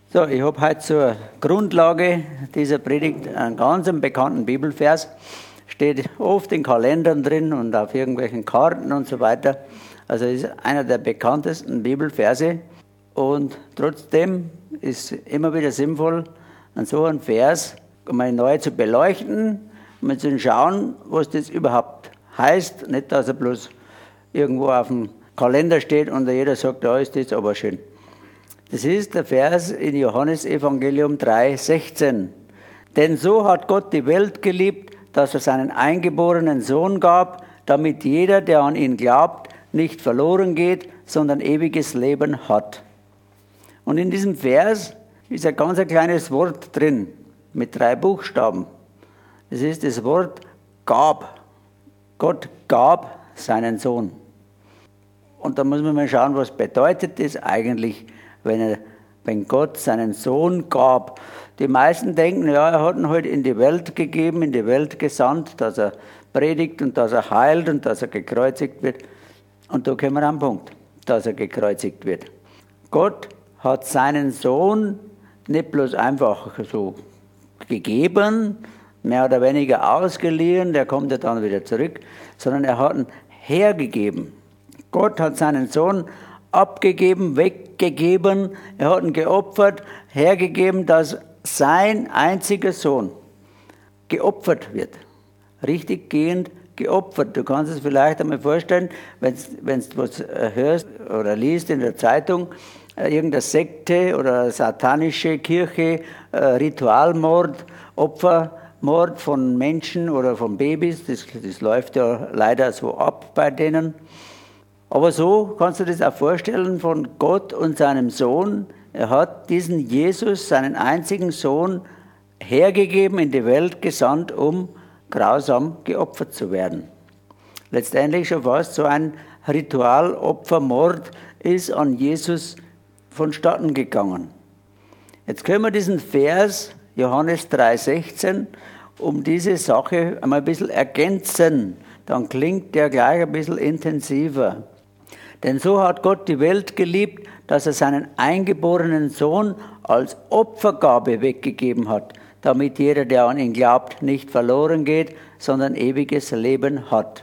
So, ich habe heute zur Grundlage dieser Predigt einen ganz bekannten Bibelvers. Steht oft in Kalendern drin und auf irgendwelchen Karten und so weiter. Also ist einer der bekanntesten Bibelverse. Und trotzdem ist immer wieder sinnvoll, an so einen Vers mal neu zu beleuchten, mal zu schauen, was das überhaupt heißt. Nicht, dass er bloß irgendwo auf dem Kalender steht und jeder sagt, da ist das aber schön. Das ist der Vers in Johannes Evangelium 3,16. Denn so hat Gott die Welt geliebt, dass er seinen eingeborenen Sohn gab, damit jeder, der an ihn glaubt, nicht verloren geht, sondern ewiges Leben hat. Und in diesem Vers ist ein ganz kleines Wort drin, mit 3 Buchstaben. Das ist das Wort gab. Gott gab seinen Sohn. Und da muss man mal schauen, was bedeutet das eigentlich, wenn Gott seinen Sohn gab. Die meisten denken, ja, er hat ihn halt in die Welt gegeben, in die Welt gesandt, dass er predigt und dass er heilt und dass er gekreuzigt wird. Und da kommen wir am Punkt, dass er gekreuzigt wird. Gott hat seinen Sohn nicht bloß einfach so gegeben, mehr oder weniger ausgeliehen, der kommt ja dann wieder zurück, sondern er hat ihn hergegeben. Gott hat seinen Sohn abgegeben, weggegeben, er hat ihn geopfert, hergegeben, dass sein einziger Sohn geopfert wird. Richtig gehend geopfert. Du kannst es vielleicht einmal vorstellen, wenn du was hörst oder liest in der Zeitung, irgendeine Sekte oder satanische Kirche, Ritualmord, Opfermord von Menschen oder von Babys, das läuft ja leider so ab bei denen. Aber so kannst du das auch vorstellen von Gott und seinem Sohn. Er hat diesen Jesus, seinen einzigen Sohn, hergegeben, in die Welt gesandt, um grausam geopfert zu werden. Letztendlich schon fast so ein Ritualopfermord ist an Jesus vonstatten gegangen. Jetzt können wir diesen Vers, Johannes 3,16, um diese Sache einmal ein bisschen ergänzen. Dann klingt der gleich ein bisschen intensiver. Denn so hat Gott die Welt geliebt, dass er seinen eingeborenen Sohn als Opfergabe weggegeben hat, damit jeder, der an ihn glaubt, nicht verloren geht, sondern ewiges Leben hat.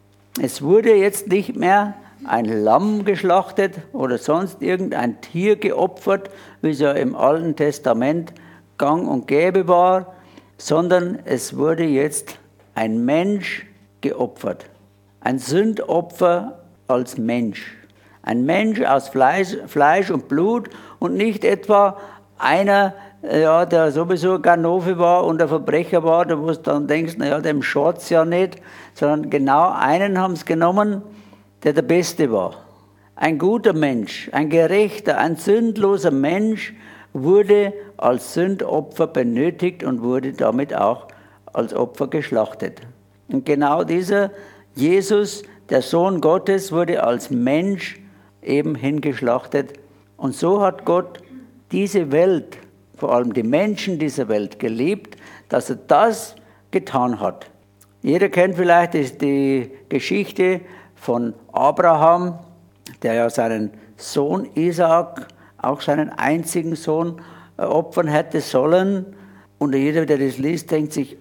Es wurde jetzt nicht mehr ein Lamm geschlachtet oder sonst irgendein Tier geopfert, wie es ja im Alten Testament gang und gäbe war, sondern es wurde jetzt ein Mensch geopfert. Ein Sündopfer als Mensch. Ein Mensch aus Fleisch und Blut und nicht etwa einer, ja, der sowieso Ganove war und ein Verbrecher war, wo du dann denkst, naja, dem schaut's ja nicht, sondern genau einen haben sie genommen, der Beste war. Ein guter Mensch, ein gerechter, ein sündloser Mensch wurde als Sündopfer benötigt und wurde damit auch als Opfer geschlachtet. Und genau dieser Jesus, der Sohn Gottes, wurde als Mensch eben hingeschlachtet. Und so hat Gott diese Welt, vor allem die Menschen dieser Welt, geliebt, dass er das getan hat. Jeder kennt vielleicht die Geschichte von Abraham, der ja seinen Sohn Isaak, auch seinen einzigen Sohn, opfern hätte sollen. Und jeder, der das liest, denkt sich,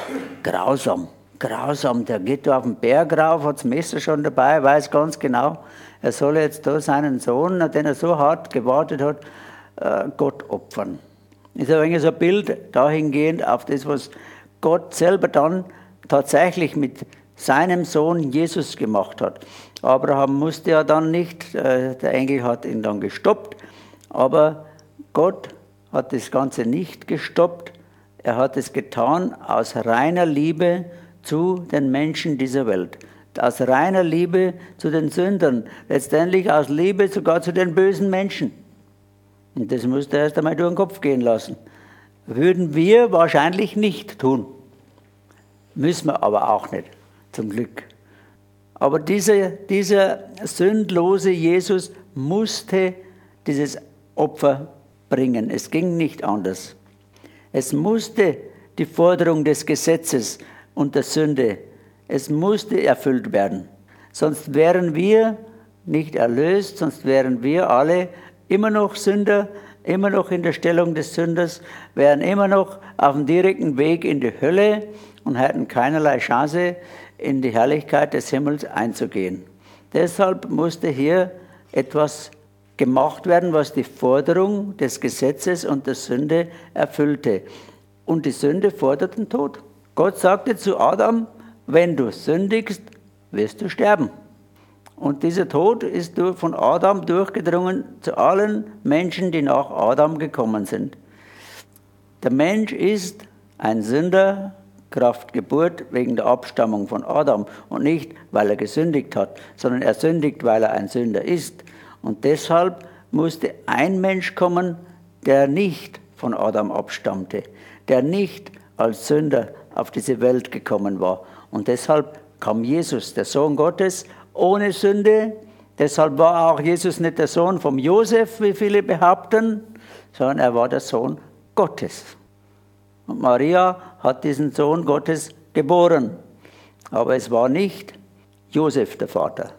grausam. Grausam, der geht da auf den Berg rauf, hat das Messer schon dabei, weiß ganz genau, er soll jetzt da seinen Sohn, den er so hart gewartet hat, Gott opfern. Ist ein wenig so ein Bild dahingehend auf das, was Gott selber dann tatsächlich mit seinem Sohn Jesus gemacht hat. Abraham musste ja dann nicht, der Engel hat ihn dann gestoppt, aber Gott hat das Ganze nicht gestoppt, er hat es getan aus reiner Liebe zu den Menschen dieser Welt. Aus reiner Liebe zu den Sündern. Letztendlich aus Liebe sogar zu den bösen Menschen. Und das musste er erst einmal durch den Kopf gehen lassen. Würden wir wahrscheinlich nicht tun. Müssen wir aber auch nicht, zum Glück. Aber dieser sündlose Jesus musste dieses Opfer bringen. Es ging nicht anders. Es musste die Forderung des Gesetzes und der Sünde, es musste erfüllt werden. Sonst wären wir nicht erlöst, sonst wären wir alle immer noch Sünder, immer noch in der Stellung des Sünders, wären immer noch auf dem direkten Weg in die Hölle und hätten keinerlei Chance, in die Herrlichkeit des Himmels einzugehen. Deshalb musste hier etwas gemacht werden, was die Forderung des Gesetzes und der Sünde erfüllte. Und die Sünde fordert den Tod. Gott sagte zu Adam, wenn du sündigst, wirst du sterben. Und dieser Tod ist von Adam durchgedrungen zu allen Menschen, die nach Adam gekommen sind. Der Mensch ist ein Sünder, Kraft Geburt, wegen der Abstammung von Adam und nicht, weil er gesündigt hat, sondern er sündigt, weil er ein Sünder ist. Und deshalb musste ein Mensch kommen, der nicht von Adam abstammte, der nicht als Sünder auf diese Welt gekommen war. Und deshalb kam Jesus, der Sohn Gottes, ohne Sünde. Deshalb war auch Jesus nicht der Sohn von Josef, wie viele behaupten, sondern er war der Sohn Gottes. Und Maria hat diesen Sohn Gottes geboren. Aber es war nicht Josef der Vater.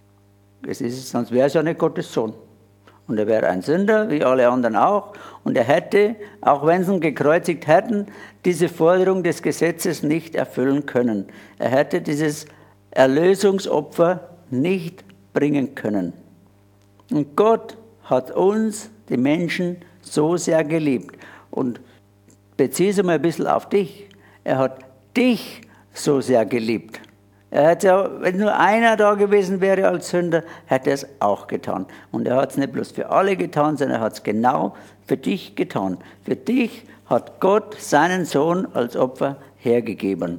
Sonst wäre es ja nicht Gottes Sohn. Und er wäre ein Sünder, wie alle anderen auch. Und er hätte, auch wenn sie ihn gekreuzigt hätten, diese Forderung des Gesetzes nicht erfüllen können. Er hätte dieses Erlösungsopfer nicht bringen können. Und Gott hat uns, die Menschen, so sehr geliebt. Und beziehe es mal ein bisschen auf dich. Er hat dich so sehr geliebt. Er hätte ja, wenn nur einer da gewesen wäre als Sünder, hätte er es auch getan. Und er hat es nicht bloß für alle getan, sondern er hat es genau für dich getan. Für dich hat Gott seinen Sohn als Opfer hergegeben.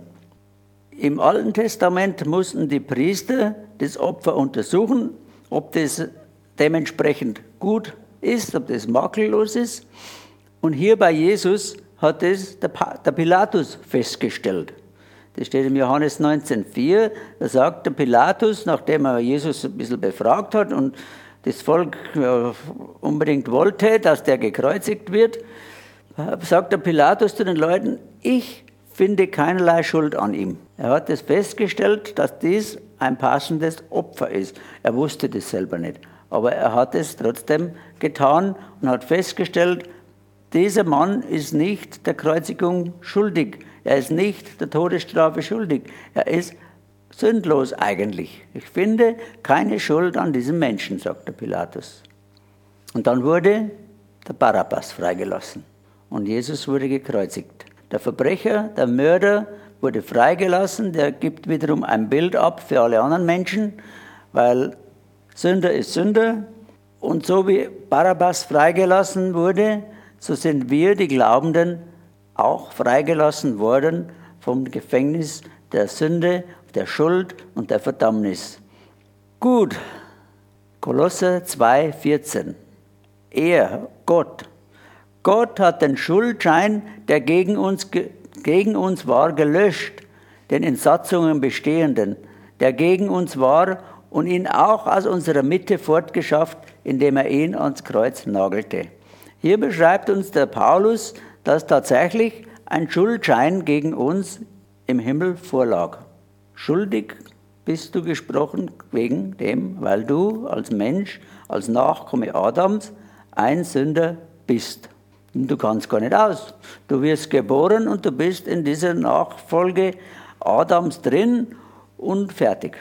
Im Alten Testament mussten die Priester das Opfer untersuchen, ob das dementsprechend gut ist, ob das makellos ist. Und hier bei Jesus hat es der Pilatus festgestellt. Das steht im Johannes 19,4. Da sagt der Pilatus, nachdem er Jesus ein bisschen befragt hat und das Volk unbedingt wollte, dass der gekreuzigt wird, sagt der Pilatus zu den Leuten, ich finde keinerlei Schuld an ihm. Er hat es festgestellt, dass dies ein passendes Opfer ist. Er wusste das selber nicht, aber er hat es trotzdem getan und hat festgestellt, dieser Mann ist nicht der Kreuzigung schuldig. Er ist nicht der Todesstrafe schuldig. Er ist sündlos eigentlich. Ich finde keine Schuld an diesem Menschen, sagt der Pilatus. Und dann wurde der Barabbas freigelassen und Jesus wurde gekreuzigt. Der Verbrecher, der Mörder wurde freigelassen. Der gibt wiederum ein Bild ab für alle anderen Menschen, weil Sünder ist Sünder. Und so wie Barabbas freigelassen wurde, so sind wir, die Glaubenden, auch freigelassen worden vom Gefängnis der Sünde, der Schuld und der Verdammnis. Gut, Kolosser 2,14. Er, Gott hat den Schuldschein, der gegen uns war, gelöscht, den in Satzungen bestehenden, der gegen uns war und ihn auch aus unserer Mitte fortgeschafft, indem er ihn ans Kreuz nagelte. Hier beschreibt uns der Paulus, dass tatsächlich ein Schuldschein gegen uns im Himmel vorlag. Schuldig bist du gesprochen wegen dem, weil du als Mensch, als Nachkomme Adams, ein Sünder bist. Und du kannst gar nicht aus. Du wirst geboren und du bist in dieser Nachfolge Adams drin und fertig.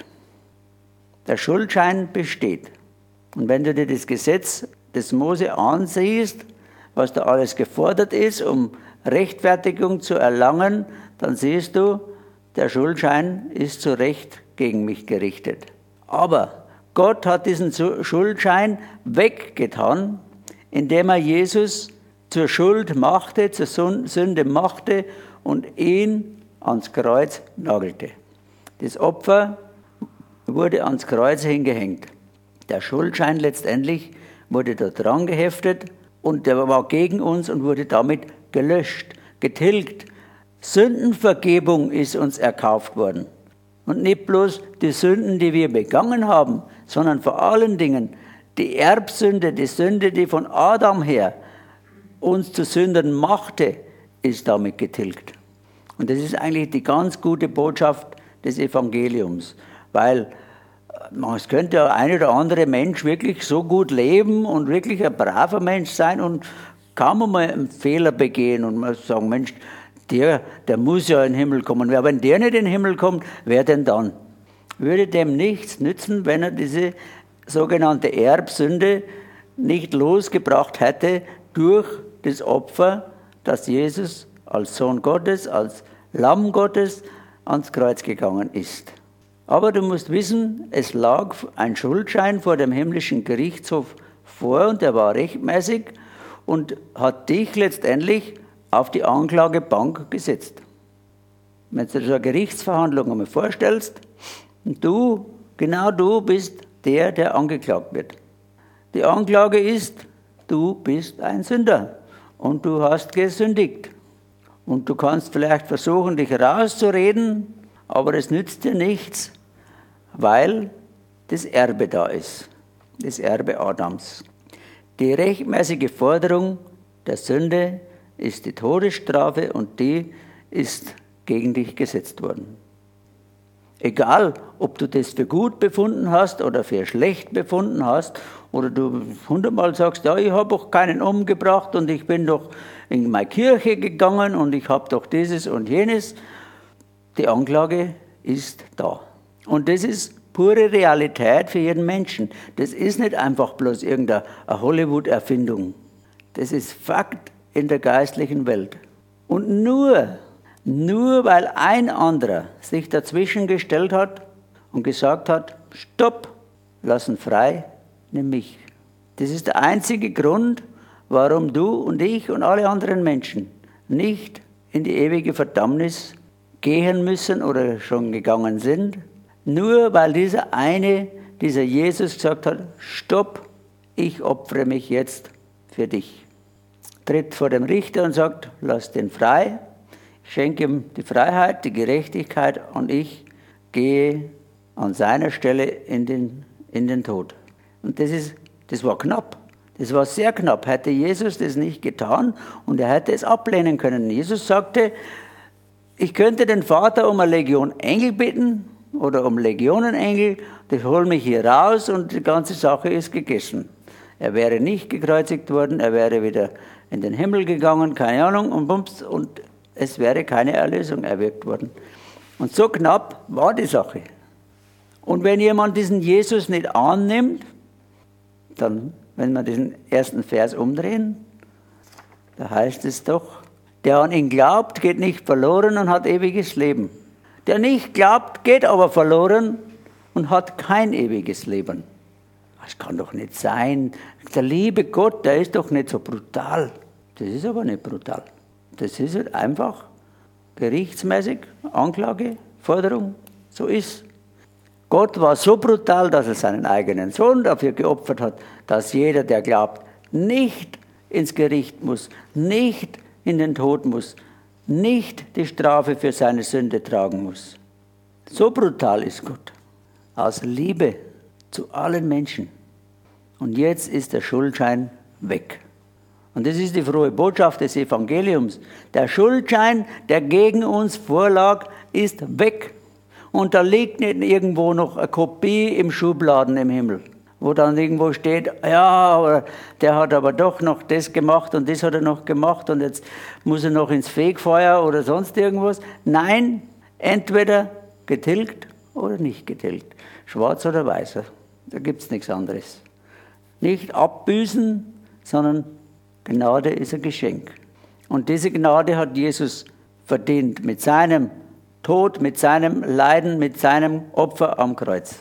Der Schuldschein besteht. Und wenn du dir das Gesetz des Mose ansiehst, was da alles gefordert ist, um Rechtfertigung zu erlangen, dann siehst du, der Schuldschein ist zu Recht gegen mich gerichtet. Aber Gott hat diesen Schuldschein weggetan, indem er Jesus zur Schuld machte, zur Sünde machte und ihn ans Kreuz nagelte. Das Opfer wurde ans Kreuz hingehängt. Der Schuldschein letztendlich wurde da dran geheftet und der war gegen uns und wurde damit gelöscht, getilgt. Sündenvergebung ist uns erkauft worden. Und nicht bloß die Sünden, die wir begangen haben, sondern vor allen Dingen die Erbsünde, die Sünde, die von Adam her uns zu Sündern machte, ist damit getilgt. Und das ist eigentlich die ganz gute Botschaft des Evangeliums, weil Es könnte ja ein oder andere Mensch wirklich so gut leben und wirklich ein braver Mensch sein und kaum einmal einen Fehler begehen und mal sagen, Mensch, der muss ja in den Himmel kommen. Wenn der nicht in den Himmel kommt, wer denn dann? Würde dem nichts nützen, wenn er diese sogenannte Erbsünde nicht losgebracht hätte durch das Opfer, das Jesus als Sohn Gottes, als Lamm Gottes ans Kreuz gegangen ist. Aber du musst wissen, es lag ein Schuldschein vor dem himmlischen Gerichtshof vor und der war rechtmäßig und hat dich letztendlich auf die Anklagebank gesetzt. Wenn du dir so eine Gerichtsverhandlung einmal vorstellst, und genau du bist der angeklagt wird. Die Anklage ist, du bist ein Sünder und du hast gesündigt. Und du kannst vielleicht versuchen, dich rauszureden, aber es nützt dir nichts, weil das Erbe da ist, das Erbe Adams. Die rechtmäßige Forderung der Sünde ist die Todesstrafe und die ist gegen dich gesetzt worden. Egal, ob du das für gut befunden hast oder für schlecht befunden hast oder du 100-mal sagst, ja, ich habe auch keinen umgebracht und ich bin doch in meine Kirche gegangen und ich habe doch dieses und jenes. Die Anklage ist da. Und das ist pure Realität für jeden Menschen. Das ist nicht einfach bloß irgendeine Hollywood-Erfindung. Das ist Fakt in der geistlichen Welt. Und nur weil ein anderer sich dazwischen gestellt hat und gesagt hat, stopp, lass ihn frei, nimm mich. Das ist der einzige Grund, warum du und ich und alle anderen Menschen nicht in die ewige Verdammnis gehen müssen oder schon gegangen sind, nur weil dieser Jesus gesagt hat, stopp, ich opfere mich jetzt für dich. Tritt vor dem Richter und sagt, lass den frei, ich schenke ihm die Freiheit, die Gerechtigkeit und ich gehe an seiner Stelle in den Tod. Und das war knapp. Das war sehr knapp. Hätte Jesus das nicht getan und er hätte es ablehnen können. Jesus sagte, ich könnte den Vater um eine Legion Engel bitten oder um Legionenengel, die holen mich hier raus und die ganze Sache ist gegessen. Er wäre nicht gekreuzigt worden, er wäre wieder in den Himmel gegangen, keine Ahnung, und bums, und es wäre keine Erlösung erwirkt worden. Und so knapp war die Sache. Und wenn jemand diesen Jesus nicht annimmt, dann, wenn wir diesen ersten Vers umdrehen, da heißt es doch, der an ihn glaubt, geht nicht verloren und hat ewiges Leben. Der nicht glaubt, geht aber verloren und hat kein ewiges Leben. Das kann doch nicht sein. Der liebe Gott, der ist doch nicht so brutal. Das ist aber nicht brutal. Das ist halt einfach gerichtsmäßig, Anklage, Forderung, so ist. Gott war so brutal, dass er seinen eigenen Sohn dafür geopfert hat, dass jeder, der glaubt, nicht ins Gericht muss, nicht in den Tod muss, nicht die Strafe für seine Sünde tragen muss. So brutal ist Gott. Aus Liebe zu allen Menschen. Und jetzt ist der Schuldschein weg. Und das ist die frohe Botschaft des Evangeliums. Der Schuldschein, der gegen uns vorlag, ist weg. Und da liegt nicht irgendwo noch eine Kopie im Schubladen im Himmel, wo dann irgendwo steht, ja, aber der hat aber doch noch das gemacht und das hat er noch gemacht und jetzt muss er noch ins Fegfeuer oder sonst irgendwas. Nein, entweder getilgt oder nicht getilgt. Schwarz oder weiß. Da gibt es nichts anderes. Nicht abbüßen, sondern Gnade ist ein Geschenk. Und diese Gnade hat Jesus verdient mit seinem Tod, mit seinem Leiden, mit seinem Opfer am Kreuz.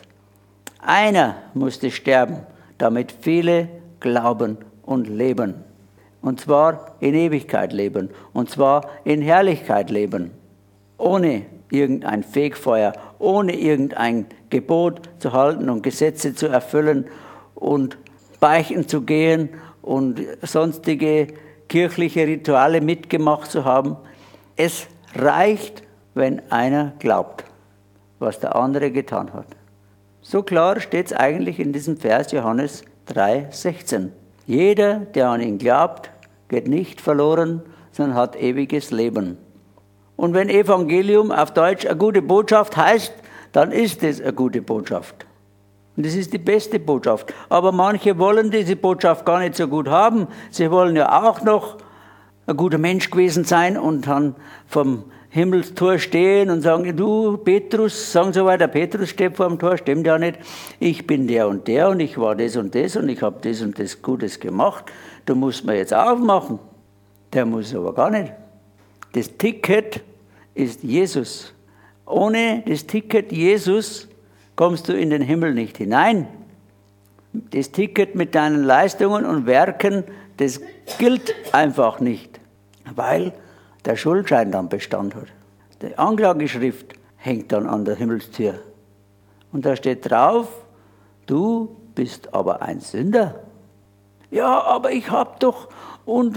Einer musste sterben, damit viele glauben und leben. Und zwar in Ewigkeit leben. Und zwar in Herrlichkeit leben. Ohne irgendein Fegfeuer, ohne irgendein Gebot zu halten und Gesetze zu erfüllen und beichten zu gehen und sonstige kirchliche Rituale mitgemacht zu haben. Es reicht, wenn einer glaubt, was der andere getan hat. So klar steht es eigentlich in diesem Vers Johannes 3,16. Jeder, der an ihn glaubt, geht nicht verloren, sondern hat ewiges Leben. Und wenn Evangelium auf Deutsch eine gute Botschaft heißt, dann ist es eine gute Botschaft. Und das ist die beste Botschaft. Aber manche wollen diese Botschaft gar nicht so gut haben. Sie wollen ja auch noch ein guter Mensch gewesen sein und dann vom Himmelstor stehen und sagen, du Petrus, sagen so weiter, Petrus steht vor dem Tor, stimmt ja nicht. Ich bin der und ich war das und ich habe das und das Gutes gemacht. Du musst mir jetzt aufmachen. Der muss aber gar nicht. Das Ticket ist Jesus. Ohne das Ticket Jesus kommst du in den Himmel nicht hinein. Das Ticket mit deinen Leistungen und Werken, das gilt einfach nicht, weil der Schuldschein dann Bestand hat. Die Anklageschrift hängt dann an der Himmelstür. Und da steht drauf, du bist aber ein Sünder. Ja, aber ich habe doch und.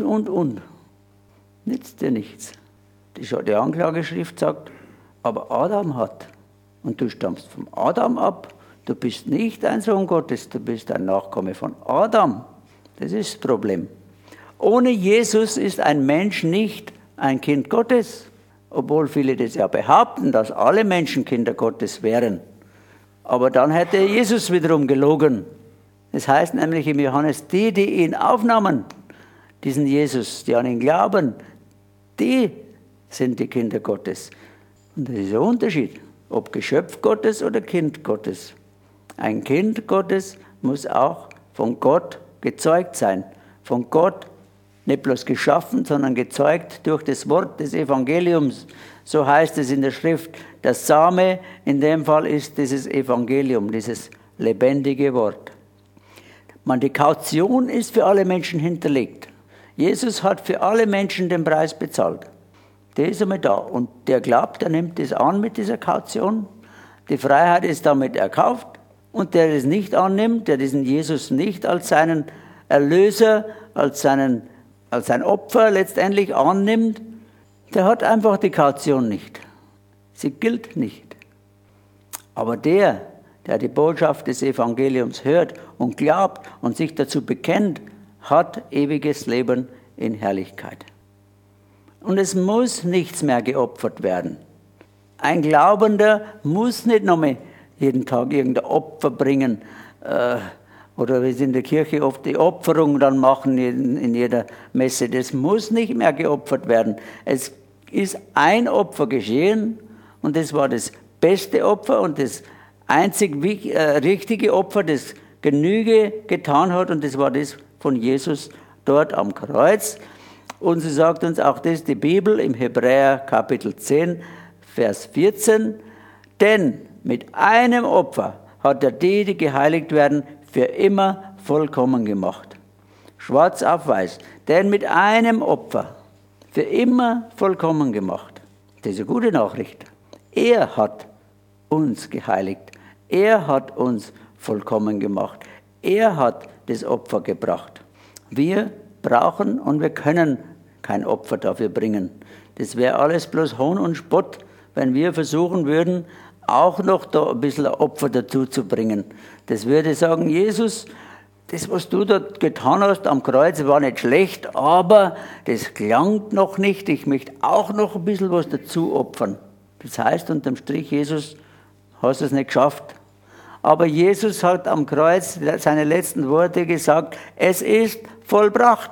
Nützt dir nichts. Die Anklageschrift sagt, aber Adam hat. Und du stammst vom Adam ab. Du bist nicht ein Sohn Gottes, du bist ein Nachkomme von Adam. Das ist das Problem. Ohne Jesus ist ein Mensch nicht ein Kind Gottes. Obwohl viele das ja behaupten, dass alle Menschen Kinder Gottes wären. Aber dann hätte Jesus wiederum gelogen. Das heißt nämlich im Johannes, die ihn aufnahmen, diesen Jesus, die an ihn glauben, die sind die Kinder Gottes. Und das ist ein Unterschied, ob Geschöpf Gottes oder Kind Gottes. Ein Kind Gottes muss auch von Gott gezeugt sein. Von Gott nicht bloß geschaffen, sondern gezeugt durch das Wort des Evangeliums. So heißt es in der Schrift. Der Same in dem Fall ist dieses Evangelium, dieses lebendige Wort. Die Kaution ist für alle Menschen hinterlegt. Jesus hat für alle Menschen den Preis bezahlt. Der ist einmal da und der glaubt, der nimmt das an mit dieser Kaution. Die Freiheit ist damit erkauft und der das nicht annimmt, der diesen Jesus nicht als seinen Erlöser, als sein Opfer letztendlich annimmt, der hat einfach die Kaution nicht. Sie gilt nicht. Aber der die Botschaft des Evangeliums hört und glaubt und sich dazu bekennt, hat ewiges Leben in Herrlichkeit. Und es muss nichts mehr geopfert werden. Ein Glaubender muss nicht noch mehr jeden Tag irgendein Opfer bringen, oder wie sie in der Kirche oft die Opferung dann machen in jeder Messe. Das muss nicht mehr geopfert werden. Es ist ein Opfer geschehen und das war das beste Opfer und das einzig richtige Opfer, das Genüge getan hat, und das war das von Jesus dort am Kreuz. Und sie sagt uns auch das, die Bibel im Hebräer Kapitel 10, Vers 14, denn mit einem Opfer hat er die geheiligt werden, für immer vollkommen gemacht. Schwarz auf weiß, denn mit einem Opfer für immer vollkommen gemacht. Das ist eine gute Nachricht. Er hat uns geheiligt. Er hat uns vollkommen gemacht. Er hat das Opfer gebracht. Wir brauchen und wir können kein Opfer dafür bringen. Das wäre alles bloß Hohn und Spott, wenn wir versuchen würden, auch noch da ein bisschen Opfer dazu zu bringen. Das würde sagen, Jesus, das, was du dort getan hast am Kreuz, war nicht schlecht, aber das klang noch nicht. Ich möchte auch noch ein bisschen was dazu opfern. Das heißt, unterm Strich, Jesus, hast es nicht geschafft. Aber Jesus hat am Kreuz seine letzten Worte gesagt, es ist vollbracht.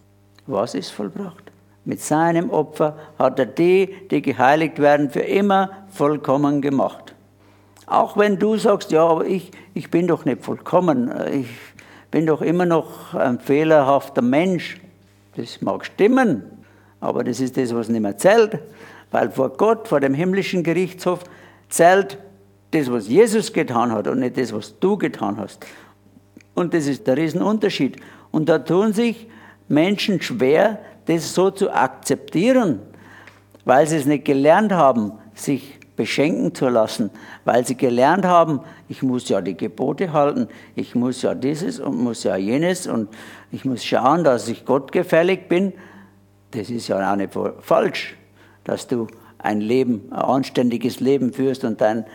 Was ist vollbracht? Mit seinem Opfer hat er die geheiligt werden, für immer vollkommen gemacht. Auch wenn du sagst, ja, aber ich bin doch nicht vollkommen, ich bin doch immer noch ein fehlerhafter Mensch. Das mag stimmen, aber das ist das, was nicht mehr zählt, weil vor Gott, vor dem himmlischen Gerichtshof, zählt das, was Jesus getan hat und nicht das, was du getan hast. Und das ist der Riesenunterschied. Und da tun sich Menschen schwer, das so zu akzeptieren, weil sie es nicht gelernt haben, sich beschenken zu lassen, weil sie gelernt haben, ich muss ja die Gebote halten, ich muss ja dieses und muss ja jenes und ich muss schauen, dass ich Gott gefällig bin. Das ist ja auch nicht falsch, dass du ein anständiges Leben führst und dein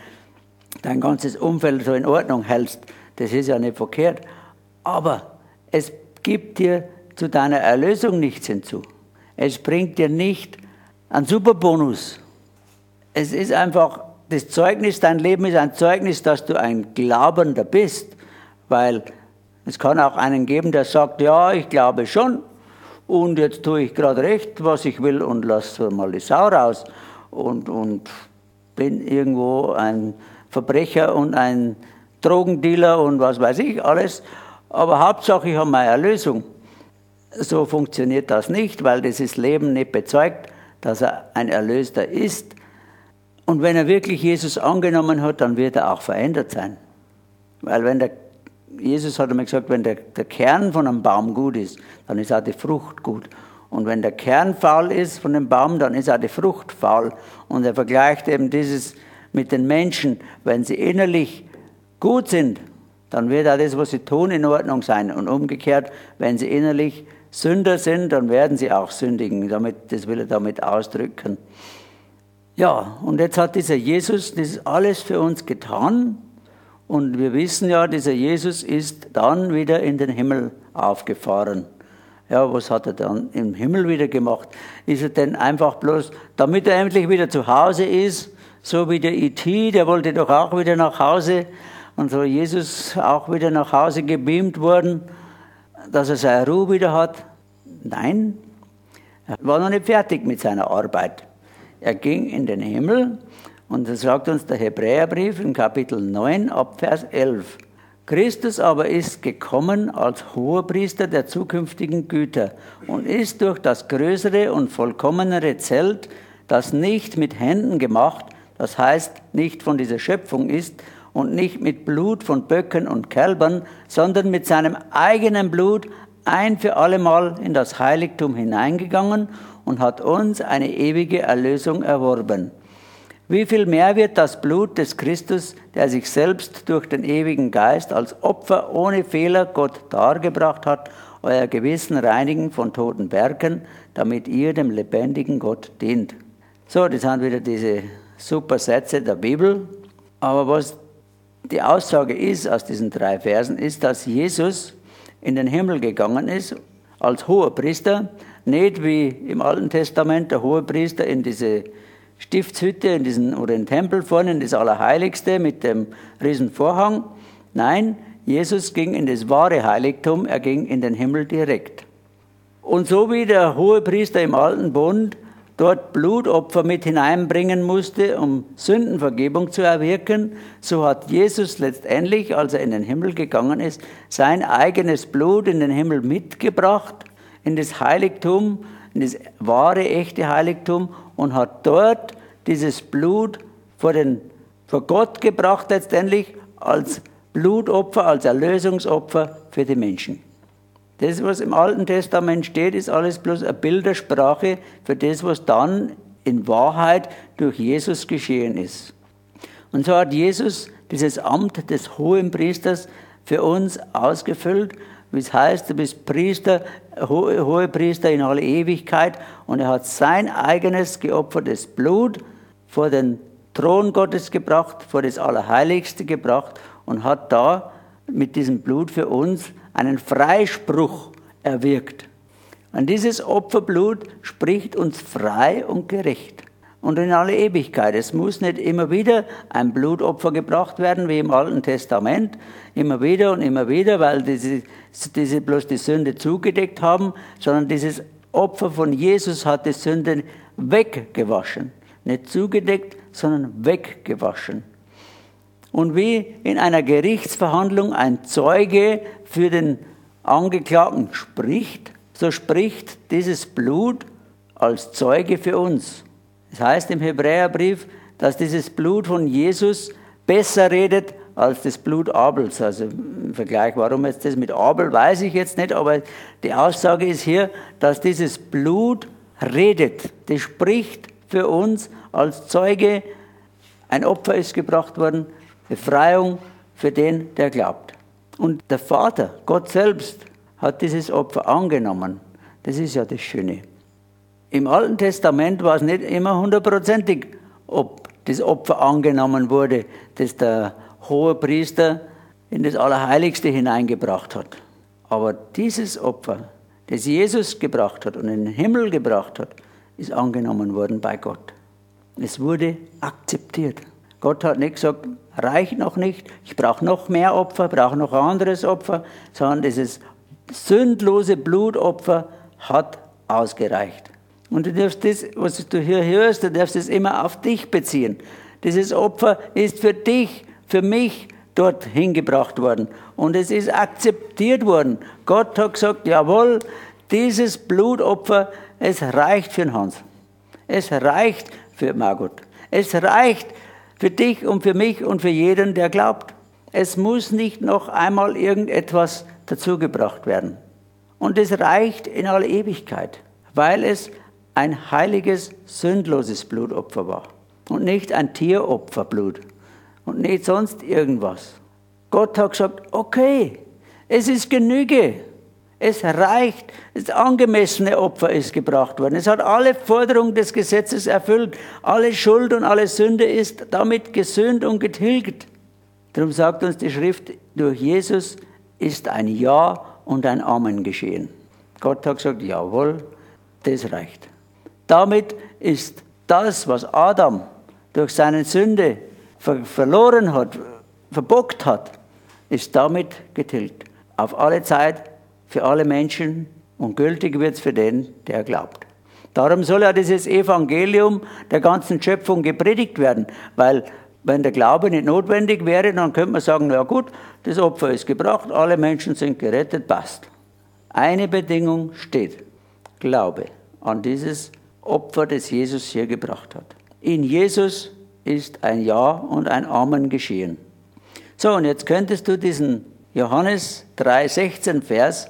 ganzes Umfeld so in Ordnung hältst. Das ist ja nicht verkehrt. Aber es gibt dir zu deiner Erlösung nichts hinzu. Es bringt dir nicht einen Superbonus. Es ist einfach das Zeugnis, dein Leben ist ein Zeugnis, dass du ein Glaubender bist. Weil es kann auch einen geben, der sagt, ja, ich glaube schon und jetzt tue ich gerade recht, was ich will und lasse mal die Sau raus und bin irgendwo ein Verbrecher und ein Drogendealer und was weiß ich alles. Aber Hauptsache, ich habe meine Erlösung. So funktioniert das nicht, weil dieses Leben nicht bezeugt, dass er ein Erlöster ist. Und wenn er wirklich Jesus angenommen hat, dann wird er auch verändert sein. Weil Jesus hat einmal gesagt, wenn der Kern von einem Baum gut ist, dann ist auch die Frucht gut. Und wenn der Kern faul ist von dem Baum, dann ist auch die Frucht faul. Und er vergleicht eben dieses mit den Menschen. Wenn sie innerlich gut sind, dann wird auch das, was sie tun, in Ordnung sein. Und umgekehrt, wenn sie innerlich Sünder sind, dann werden sie auch sündigen. Das will er damit ausdrücken. Ja, und jetzt hat dieser Jesus das alles für uns getan. Und wir wissen ja, dieser Jesus ist dann wieder in den Himmel aufgefahren. Ja, was hat er dann im Himmel wieder gemacht? Ist er denn einfach bloß, damit er endlich wieder zu Hause ist, so wie der E.T., der wollte doch auch wieder nach Hause, und so Jesus auch wieder nach Hause gebeamt worden, dass er seine Ruhe wieder hat? Nein, er war noch nicht fertig mit seiner Arbeit. Er ging in den Himmel, und das sagt uns der Hebräerbrief in Kapitel 9 ab Vers 11. Christus aber ist gekommen als Hohepriester der zukünftigen Güter und ist durch das größere und vollkommenere Zelt, das nicht mit Händen gemacht, das heißt nicht von dieser Schöpfung ist und nicht mit Blut von Böcken und Kälbern, sondern mit seinem eigenen Blut ein für allemal in das Heiligtum hineingegangen und hat uns eine ewige Erlösung erworben. Wie viel mehr wird das Blut des Christus, der sich selbst durch den ewigen Geist als Opfer ohne Fehler Gott dargebracht hat, euer Gewissen reinigen von toten Werken, damit ihr dem lebendigen Gott dient. So, das sind wieder diese super Sätze der Bibel. Aber was die Aussage ist aus diesen 3 Versen, ist, dass Jesus in den Himmel gegangen ist als Hohepriester, nicht wie im Alten Testament der Hohepriester in diese Stiftshütte, oder in den Tempel vorne, in das Allerheiligste mit dem riesen Vorhang. Nein, Jesus ging in das wahre Heiligtum, er ging in den Himmel direkt. Und so wie der Hohepriester im Alten Bund dort Blutopfer mit hineinbringen musste, um Sündenvergebung zu erwirken, so hat Jesus letztendlich, als er in den Himmel gegangen ist, sein eigenes Blut in den Himmel mitgebracht, in das Heiligtum, in das wahre, echte Heiligtum, und hat dort dieses Blut vor Gott gebracht letztendlich als Blutopfer, als Erlösungsopfer für die Menschen. Das, was im Alten Testament steht, ist alles bloß eine Bildersprache für das, was dann in Wahrheit durch Jesus geschehen ist. Und so hat Jesus dieses Amt des Hohenpriesters für uns ausgefüllt, wie es heißt, du bist Priester, Hohepriester in alle Ewigkeit, und er hat sein eigenes geopfertes Blut vor den Thron Gottes gebracht, vor das Allerheiligste gebracht und hat da mit diesem Blut für uns einen Freispruch erwirkt. Und dieses Opferblut spricht uns frei und gerecht. Und in alle Ewigkeit. Es muss nicht immer wieder ein Blutopfer gebracht werden, wie im Alten Testament. Immer wieder und immer wieder, weil diese bloß die Sünde zugedeckt haben, sondern dieses Opfer von Jesus hat die Sünde weggewaschen. Nicht zugedeckt, sondern weggewaschen. Und wie in einer Gerichtsverhandlung ein Zeuge für den Angeklagten spricht, so spricht dieses Blut als Zeuge für uns. Das heißt im Hebräerbrief, dass dieses Blut von Jesus besser redet als das Blut Abels. Also im Vergleich, warum jetzt das mit Abel, weiß ich jetzt nicht, aber die Aussage ist hier, dass dieses Blut redet. Das spricht für uns als Zeuge. Ein Opfer ist gebracht worden, Befreiung für den, der glaubt. Und der Vater, Gott selbst, hat dieses Opfer angenommen. Das ist ja das Schöne. Im Alten Testament war es nicht immer 100%ig, ob das Opfer angenommen wurde, das der Hohepriester in das Allerheiligste hineingebracht hat. Aber dieses Opfer, das Jesus gebracht hat und in den Himmel gebracht hat, ist angenommen worden bei Gott. Es wurde akzeptiert. Gott hat nicht gesagt, reicht noch nicht, ich brauche noch mehr Opfer, brauche noch ein anderes Opfer, sondern dieses sündlose Blutopfer hat ausgereicht. Und du darfst das, was du hier hörst, du darfst es immer auf dich beziehen. Dieses Opfer ist für dich, für mich dort hingebracht worden. Und es ist akzeptiert worden. Gott hat gesagt, jawohl, dieses Blutopfer, es reicht für den Hans. Es reicht für Margot. Es reicht für dich und für mich und für jeden, der glaubt. Es muss nicht noch einmal irgendetwas dazugebracht werden. Und es reicht in alle Ewigkeit, weil es ein heiliges, sündloses Blutopfer war. Und nicht ein Tieropferblut. Und nicht sonst irgendwas. Gott hat gesagt, okay, es ist Genüge. Es reicht, das angemessene Opfer ist gebracht worden. Es hat alle Forderungen des Gesetzes erfüllt. Alle Schuld und alle Sünde ist damit gesühnt und getilgt. Darum sagt uns die Schrift, durch Jesus ist ein Ja und ein Amen geschehen. Gott hat gesagt, jawohl, das reicht. Damit ist das, was Adam durch seine Sünde verloren hat, verbockt hat, ist damit getilgt. Auf alle Zeit, für alle Menschen und gültig wird es für den, der glaubt. Darum soll ja dieses Evangelium der ganzen Schöpfung gepredigt werden, weil wenn der Glaube nicht notwendig wäre, dann könnte man sagen, ja gut, das Opfer ist gebracht, alle Menschen sind gerettet, passt. Eine Bedingung steht, Glaube an dieses Opfer, das Jesus hier gebracht hat. In Jesus ist ein Ja und ein Amen geschehen. So, und jetzt könntest du diesen Johannes 3,16 Vers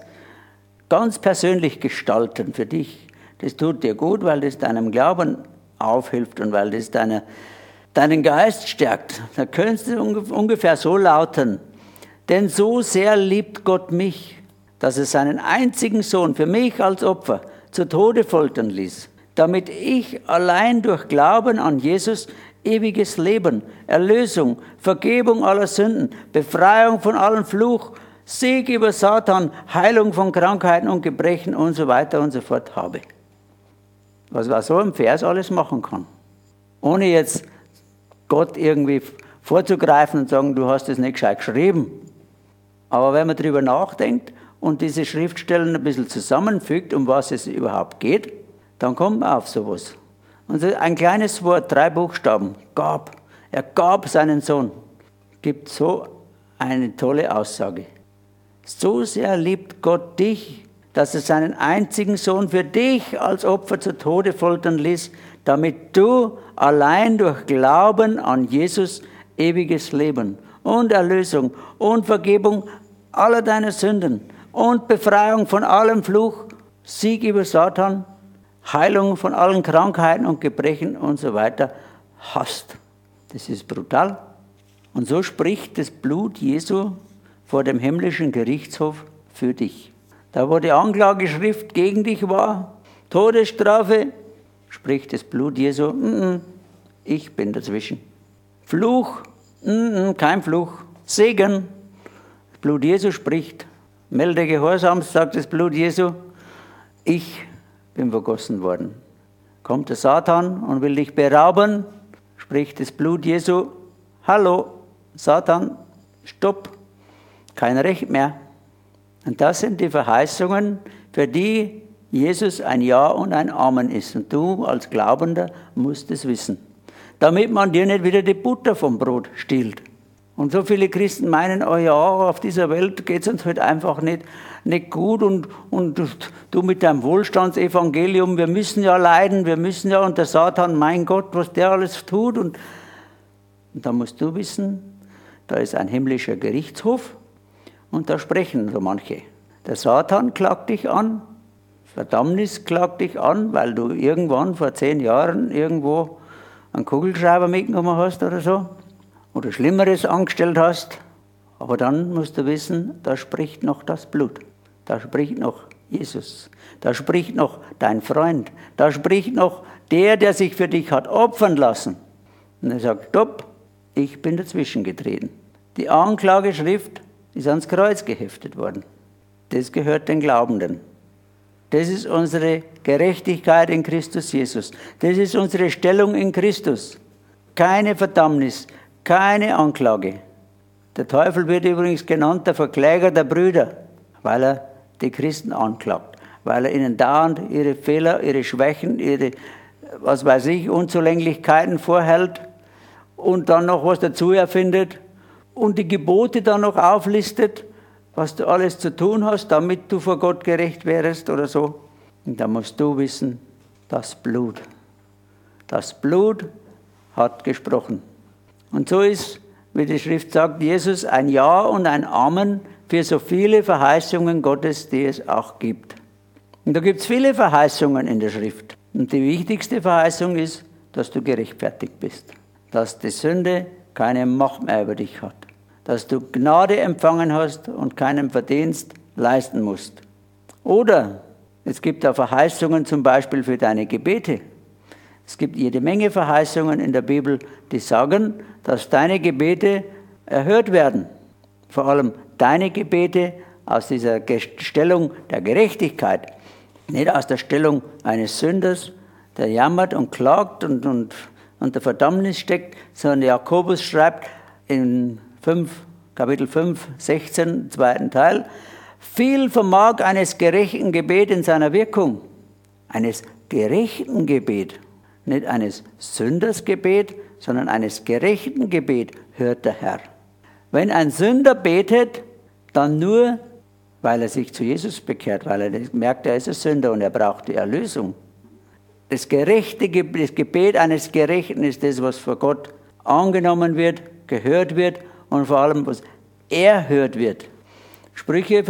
ganz persönlich gestalten für dich. Das tut dir gut, weil das deinem Glauben aufhilft und weil das deinen Geist stärkt. Da könntest du ungefähr so lauten, denn so sehr liebt Gott mich, dass er seinen einzigen Sohn für mich als Opfer zu Tode foltern ließ, damit ich allein durch Glauben an Jesus ewiges Leben, Erlösung, Vergebung aller Sünden, Befreiung von allem Fluch, Sieg über Satan, Heilung von Krankheiten und Gebrechen und so weiter und so fort habe. Was man so im Vers alles machen kann. Ohne jetzt Gott irgendwie vorzugreifen und sagen, du hast es nicht gescheit geschrieben. Aber wenn man darüber nachdenkt und diese Schriftstellen ein bisschen zusammenfügt, um was es überhaupt geht, dann kommt man auf sowas. Und ein kleines Wort, 3 Buchstaben, gab. Er gab seinen Sohn. Gibt so eine tolle Aussage. So sehr liebt Gott dich, dass er seinen einzigen Sohn für dich als Opfer zu Tode foltern ließ, damit du allein durch Glauben an Jesus ewiges Leben und Erlösung und Vergebung aller deiner Sünden und Befreiung von allem Fluch, Sieg über Satan, Heilung von allen Krankheiten und Gebrechen und so weiter hast. Das ist brutal. Und so spricht das Blut Jesu vor dem himmlischen Gerichtshof für dich. Da wo die Anklageschrift gegen dich war, Todesstrafe, spricht das Blut Jesu, ich bin dazwischen. Fluch, kein Fluch. Segen, das Blut Jesu spricht. Melde Gehorsam, sagt das Blut Jesu, ich bin vergossen worden. Kommt der Satan und will dich berauben, spricht das Blut Jesu, hallo, Satan, stopp, kein Recht mehr. Und das sind die Verheißungen, für die Jesus ein Ja und ein Amen ist. Und du als Glaubender musst es wissen, damit man dir nicht wieder die Butter vom Brot stiehlt. Und so viele Christen meinen, oh ja, auf dieser Welt geht es uns halt einfach nicht gut und du mit deinem Wohlstandsevangelium, wir müssen ja leiden, wir müssen ja, und der Satan, mein Gott, was der alles tut. Und da musst du wissen, da ist ein himmlischer Gerichtshof und da sprechen so manche. Der Satan klagt dich an, Verdammnis klagt dich an, weil du irgendwann vor 10 Jahren irgendwo einen Kugelschreiber mitgenommen hast oder so. Oder Schlimmeres angestellt hast, aber dann musst du wissen, da spricht noch das Blut, da spricht noch Jesus, da spricht noch dein Freund, da spricht noch der sich für dich hat opfern lassen. Und er sagt, stopp, ich bin dazwischen getreten. Die Anklageschrift ist ans Kreuz geheftet worden. Das gehört den Glaubenden. Das ist unsere Gerechtigkeit in Christus Jesus. Das ist unsere Stellung in Christus. Keine Verdammnis, keine Anklage. Der Teufel wird übrigens genannt der Verkläger der Brüder, weil er die Christen anklagt, weil er ihnen dauernd ihre Fehler, ihre Schwächen, ihre, was weiß ich, Unzulänglichkeiten vorhält und dann noch was dazu erfindet und die Gebote dann noch auflistet, was du alles zu tun hast, damit du vor Gott gerecht wärst oder so. Und da musst du wissen, das Blut hat gesprochen. Und so ist, wie die Schrift sagt, Jesus ein Ja und ein Amen für so viele Verheißungen Gottes, die es auch gibt. Und da gibt es viele Verheißungen in der Schrift. Und die wichtigste Verheißung ist, dass du gerechtfertigt bist. Dass die Sünde keine Macht mehr über dich hat. Dass du Gnade empfangen hast und keinen Verdienst leisten musst. Oder es gibt auch Verheißungen zum Beispiel für deine Gebete. Es gibt jede Menge Verheißungen in der Bibel, die sagen, dass deine Gebete erhört werden. Vor allem deine Gebete aus dieser Stellung der Gerechtigkeit. Nicht aus der Stellung eines Sünders, der jammert und klagt und unter Verdammnis steckt, sondern Jakobus schreibt in Kapitel 5, 16, zweiten Teil, viel vermag eines gerechten Gebet in seiner Wirkung. Eines gerechten Gebet. Nicht eines Sündersgebet, sondern eines gerechten Gebet hört der Herr. Wenn ein Sünder betet, dann nur, weil er sich zu Jesus bekehrt, weil er merkt, er ist ein Sünder und er braucht die Erlösung. Das Gebet eines Gerechten ist das, was vor Gott angenommen wird, gehört wird und vor allem, was erhört wird. Sprüche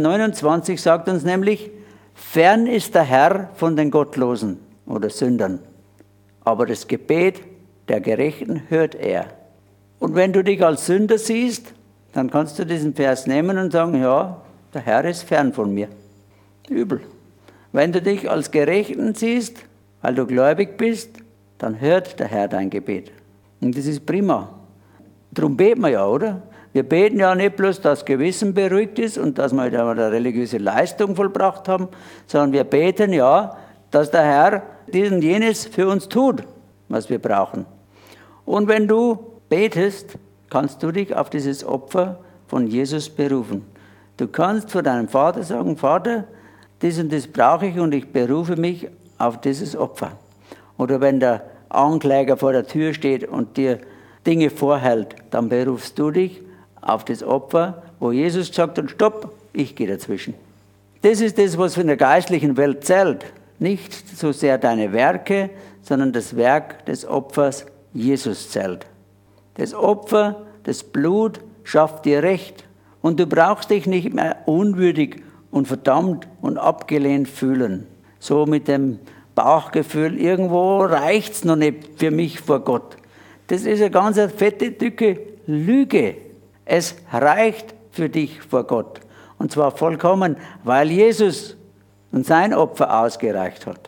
15,29 sagt uns nämlich, fern ist der Herr von den Gottlosen oder Sündern. Aber das Gebet der Gerechten hört er. Und wenn du dich als Sünder siehst, dann kannst du diesen Vers nehmen und sagen, ja, der Herr ist fern von mir. Übel. Wenn du dich als Gerechten siehst, weil du gläubig bist, dann hört der Herr dein Gebet. Und das ist prima. Darum beten wir ja, oder? Wir beten ja nicht bloß, dass das Gewissen beruhigt ist und dass wir eine religiöse Leistung vollbracht haben, sondern wir beten ja, dass der Herr dies und jenes für uns tut, was wir brauchen. Und wenn du betest, kannst du dich auf dieses Opfer von Jesus berufen. Du kannst vor deinem Vater sagen, Vater, dies und das brauche ich und ich berufe mich auf dieses Opfer. Oder wenn der Ankläger vor der Tür steht und dir Dinge vorhält, dann berufst du dich auf das Opfer, wo Jesus sagt, und stopp, ich gehe dazwischen. Das ist das, was in der geistlichen Welt zählt. Nicht so sehr deine Werke, sondern das Werk des Opfers Jesus zählt. Das Opfer, das Blut schafft dir Recht. Und du brauchst dich nicht mehr unwürdig und verdammt und abgelehnt fühlen. So mit dem Bauchgefühl, irgendwo reicht's noch nicht für mich vor Gott. Das ist eine ganz fette, dicke Lüge. Es reicht für dich vor Gott. Und zwar vollkommen, weil Jesus und sein Opfer ausgereicht hat.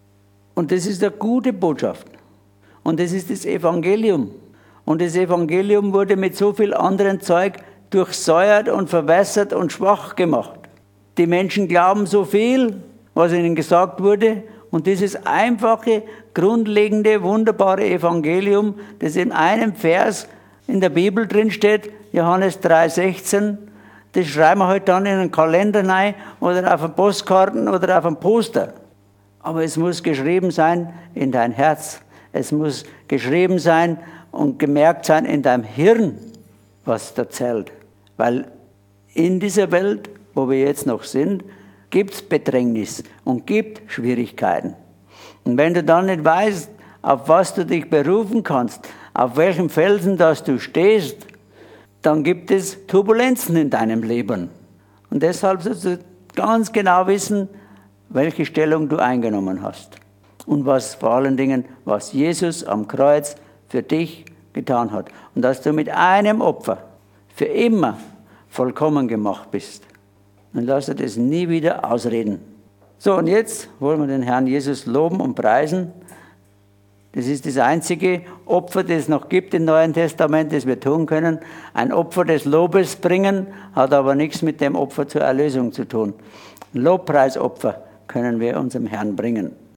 Und das ist eine gute Botschaft. Und das ist das Evangelium. Und das Evangelium wurde mit so viel anderen Zeug durchsäuert und verwässert und schwach gemacht. Die Menschen glauben so viel, was ihnen gesagt wurde. Und dieses einfache, grundlegende, wunderbare Evangelium, das in einem Vers in der Bibel drin steht, Johannes 3,16, das schreiben wir halt dann in einen Kalender rein oder auf einen Postkarten oder auf ein Poster. Aber es muss geschrieben sein in dein Herz. Es muss geschrieben sein und gemerkt sein in deinem Hirn, was da zählt. Weil in dieser Welt, wo wir jetzt noch sind, gibt es Bedrängnis und gibt Schwierigkeiten. Und wenn du dann nicht weißt, auf was du dich berufen kannst, auf welchem Felsen dass du stehst, dann gibt es Turbulenzen in deinem Leben. Und deshalb sollst du ganz genau wissen, welche Stellung du eingenommen hast. Und was vor allen Dingen, was Jesus am Kreuz für dich getan hat. Und dass du mit einem Opfer für immer vollkommen gemacht bist. Und lass dir das nie wieder ausreden. So, und jetzt wollen wir den Herrn Jesus loben und preisen. Das ist das einzige Opfer, das es noch gibt im Neuen Testament, das wir tun können. Ein Opfer des Lobes bringen, hat aber nichts mit dem Opfer zur Erlösung zu tun. Ein Lobpreisopfer können wir unserem Herrn bringen.